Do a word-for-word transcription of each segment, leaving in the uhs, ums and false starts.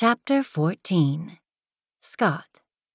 Chapter fourteen. Scott.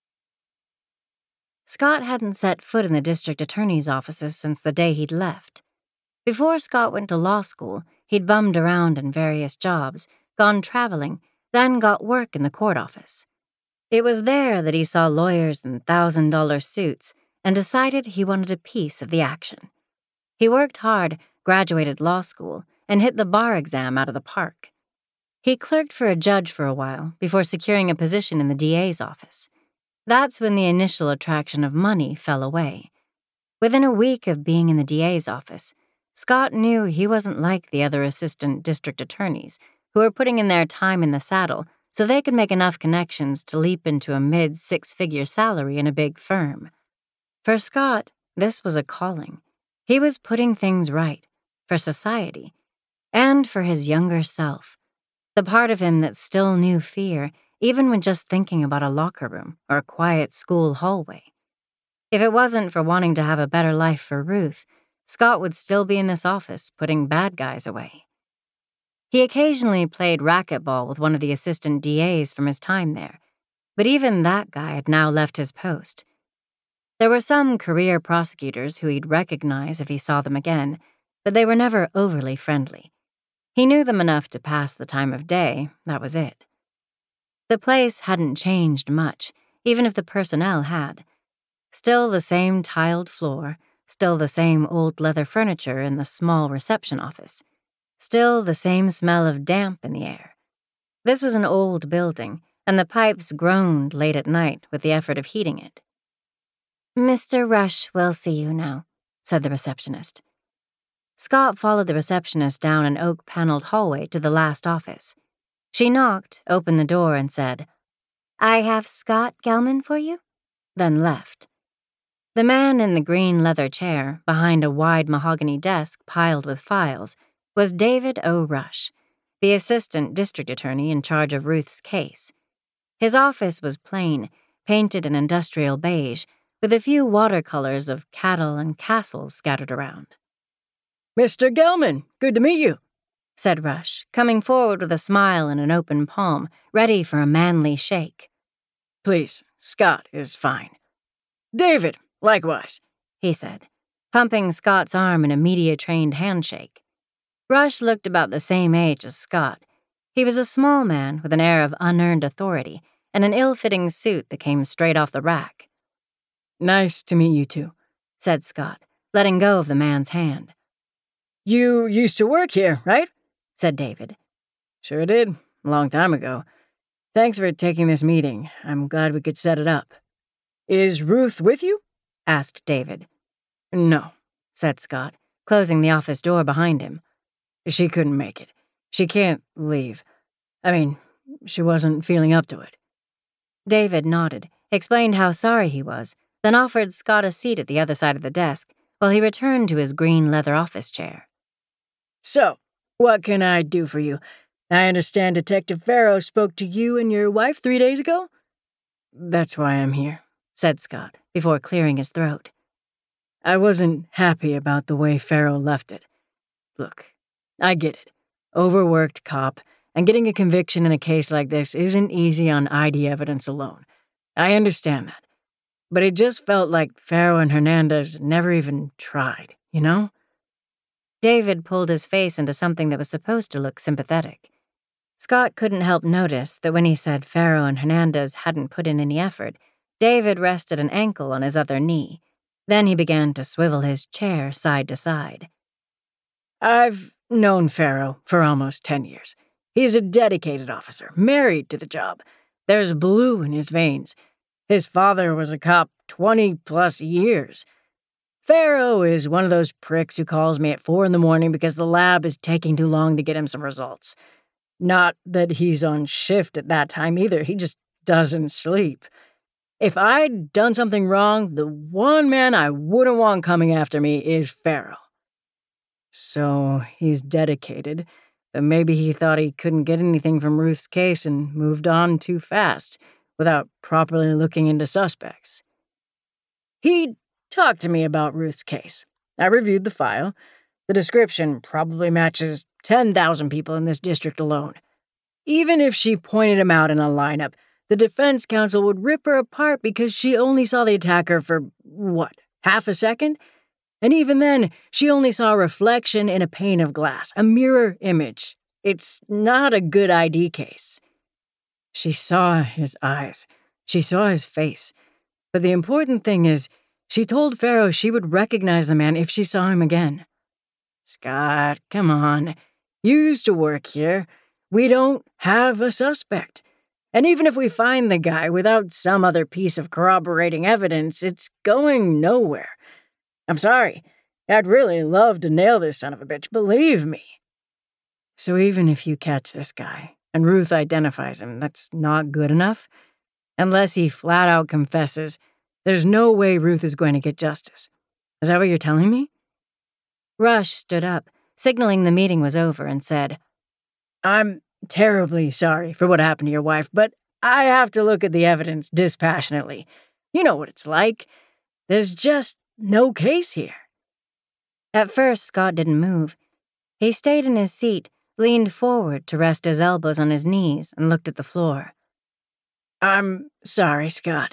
Scott hadn't set foot in the district attorney's offices since the day he'd left. Before Scott went to law school, he'd bummed around in various jobs, gone traveling, then got work in the court office. It was there that he saw lawyers in thousand-dollar suits and decided he wanted a piece of the action. He worked hard, graduated law school, and hit the bar exam out of the park. He clerked for a judge for a while before securing a position in the D A's office. That's when the initial attraction of money fell away. Within a week of being in the D A's office, Scott knew he wasn't like the other assistant district attorneys who were putting in their time in the saddle so they could make enough connections to leap into a mid-six-figure salary in a big firm. For Scott, this was a calling. He was putting things right, for society, and for his younger self. The part of him that still knew fear, even when just thinking about a locker room or a quiet school hallway. If it wasn't for wanting to have a better life for Ruth, Scott would still be in this office putting bad guys away. He occasionally played racquetball with one of the assistant D As from his time there, but even that guy had now left his post. There were some career prosecutors who he'd recognize if he saw them again, but they were never overly friendly. He knew them enough to pass the time of day, that was it. The place hadn't changed much, even if the personnel had. Still the same tiled floor, still the same old leather furniture in the small reception office, still the same smell of damp in the air. This was an old building, and the pipes groaned late at night with the effort of heating it. "Mister Rush will see you now," said the receptionist. Scott followed the receptionist down an oak-paneled hallway to the last office. She knocked, opened the door, and said, "I have Scott Gelman for you," then left. The man in the green leather chair, behind a wide mahogany desk piled with files, was David O. Rush, the assistant district attorney in charge of Ruth's case. His office was plain, painted an industrial beige, with a few watercolors of cattle and castles scattered around. "Mister Gelman, good to meet you," said Rush, coming forward with a smile and an open palm, ready for a manly shake. "Please, Scott is fine." "David, likewise," he said, pumping Scott's arm in a media-trained handshake. Rush looked about the same age as Scott. He was a small man with an air of unearned authority and an ill-fitting suit that came straight off the rack. "Nice to meet you two," said Scott, letting go of the man's hand. "You used to work here, right?" said David. "Sure did, a long time ago. Thanks for taking this meeting. I'm glad we could set it up." "Is Ruth with you?" asked David. "No," said Scott, closing the office door behind him. "She couldn't make it. She can't leave. I mean, she wasn't feeling up to it." David nodded, explained how sorry he was, then offered Scott a seat at the other side of the desk while he returned to his green leather office chair. "So, what can I do for you? I understand Detective Farrow spoke to you and your wife three days ago?" "That's why I'm here," said Scott, before clearing his throat. "I wasn't happy about the way Farrow left it. Look, I get it. Overworked cop, and getting a conviction in a case like this isn't easy on I D evidence alone. I understand that. But it just felt like Farrow and Hernandez never even tried, you know?" David pulled his face into something that was supposed to look sympathetic. Scott couldn't help notice that when he said Farrow and Hernandez hadn't put in any effort, David rested an ankle on his other knee. Then he began to swivel his chair side to side. "I've known Farrow for almost ten years. He's a dedicated officer, married to the job. There's blue in his veins. His father was a cop twenty-plus years. Farrow is one of those pricks who calls me at four in the morning because the lab is taking too long to get him some results. Not that he's on shift at that time either, he just doesn't sleep. If I'd done something wrong, the one man I wouldn't want coming after me is Farrow. So he's dedicated, but maybe he thought he couldn't get anything from Ruth's case and moved on too fast, without properly looking into suspects. He talked to me about Ruth's case. I reviewed the file. The description probably matches ten thousand people in this district alone. Even if she pointed him out in a lineup, the defense counsel would rip her apart because she only saw the attacker for, what, half a second? And even then, she only saw a reflection in a pane of glass, a mirror image. It's not a good I D case. She saw his eyes. She saw his face. But the important thing is, she told Farrow she would recognize the man if she saw him again. Scott, come on. You used to work here. We don't have a suspect. And even if we find the guy without some other piece of corroborating evidence, it's going nowhere. I'm sorry. I'd really love to nail this son of a bitch, believe me. So even if you catch this guy, and Ruth identifies him, that's not good enough? Unless he flat out confesses, there's no way Ruth is going to get justice. Is that what you're telling me? Rush stood up, signaling the meeting was over, and said, I'm terribly sorry for what happened to your wife, but I have to look at the evidence dispassionately. You know what it's like. There's just no case here. At first, Scott didn't move. He stayed in his seat, leaned forward to rest his elbows on his knees, and looked at the floor. I'm sorry, Scott.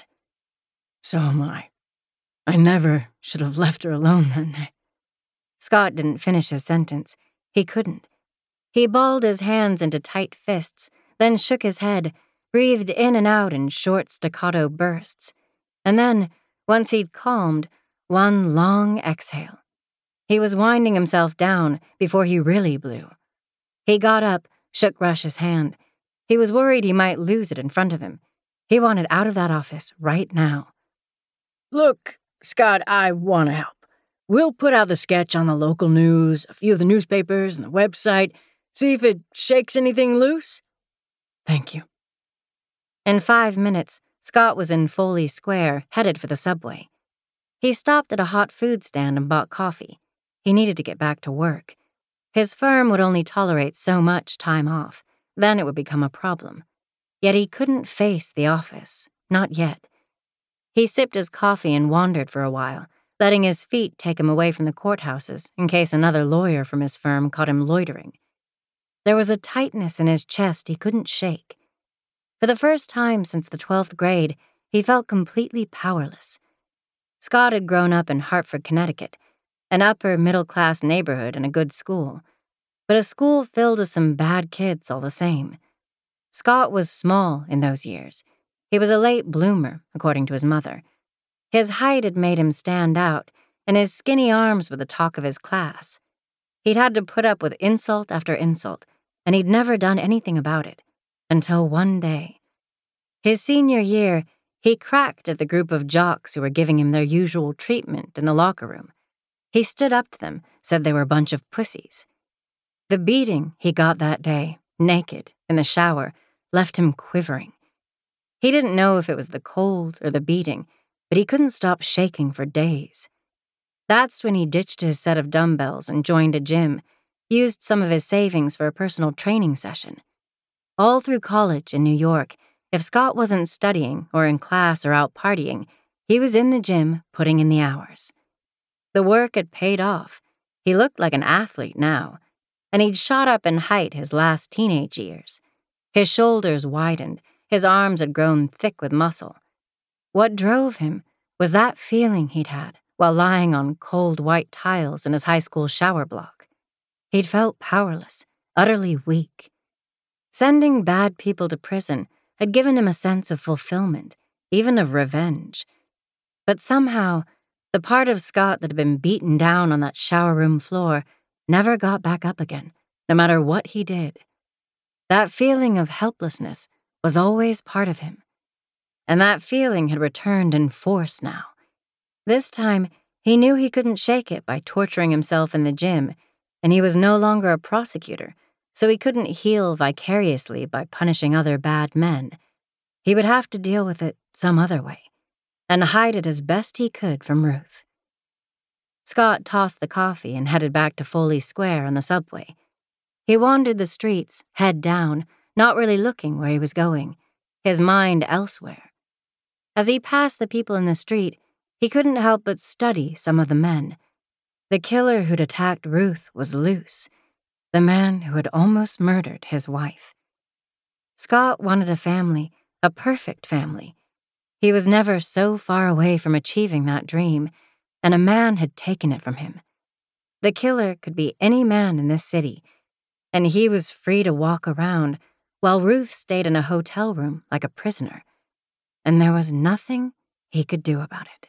So am I. I never should have left her alone that night. Scott didn't finish his sentence. He couldn't. He balled his hands into tight fists, then shook his head, breathed in and out in short staccato bursts, and then, once he'd calmed, one long exhale. He was winding himself down before he really blew. He got up, shook Rush's hand. He was worried he might lose it in front of him. He wanted out of that office right now. Look, Scott, I want to help. We'll put out the sketch on the local news, a few of the newspapers, and the website. See if it shakes anything loose. Thank you. In five minutes, Scott was in Foley Square, headed for the subway. He stopped at a hot food stand and bought coffee. He needed to get back to work. His firm would only tolerate so much time off. Then it would become a problem. Yet he couldn't face the office. Not yet. He sipped his coffee and wandered for a while, letting his feet take him away from the courthouses in case another lawyer from his firm caught him loitering. There was a tightness in his chest he couldn't shake. For the first time since the twelfth grade, he felt completely powerless. Scott had grown up in Hartford, Connecticut, an upper-middle-class neighborhood and a good school, but a school filled with some bad kids all the same. Scott was small in those years. He was a late bloomer, according to his mother. His height had made him stand out, and his skinny arms were the talk of his class. He'd had to put up with insult after insult, and he'd never done anything about it, until one day. His senior year, he cracked at the group of jocks who were giving him their usual treatment in the locker room. He stood up to them, said they were a bunch of pussies. The beating he got that day, naked, in the shower, left him quivering. He didn't know if it was the cold or the beating, but he couldn't stop shaking for days. That's when he ditched his set of dumbbells and joined a gym, used some of his savings for a personal training session. All through college in New York, if Scott wasn't studying or in class or out partying, he was in the gym putting in the hours. The work had paid off. He looked like an athlete now, and he'd shot up in height his last teenage years. His shoulders widened, his arms had grown thick with muscle. What drove him was that feeling he'd had while lying on cold white tiles in his high school shower block. He'd felt powerless, utterly weak. Sending bad people to prison had given him a sense of fulfillment, even of revenge. But somehow, the part of Scott that had been beaten down on that shower room floor never got back up again, no matter what he did. That feeling of helplessness was always part of him. And that feeling had returned in force now. This time, he knew he couldn't shake it by torturing himself in the gym, and he was no longer a prosecutor, so he couldn't heal vicariously by punishing other bad men. He would have to deal with it some other way, and hide it as best he could from Ruth. Scott tossed the coffee and headed back to Foley Square on the subway. He wandered the streets, head down, not really looking where he was going, his mind elsewhere. As he passed the people in the street, he couldn't help but study some of the men. The killer who'd attacked Ruth was loose, the man who had almost murdered his wife. Scott wanted a family, a perfect family. He was never so far away from achieving that dream, and a man had taken it from him. The killer could be any man in this city, and he was free to walk around while Ruth stayed in a hotel room like a prisoner, and there was nothing he could do about it.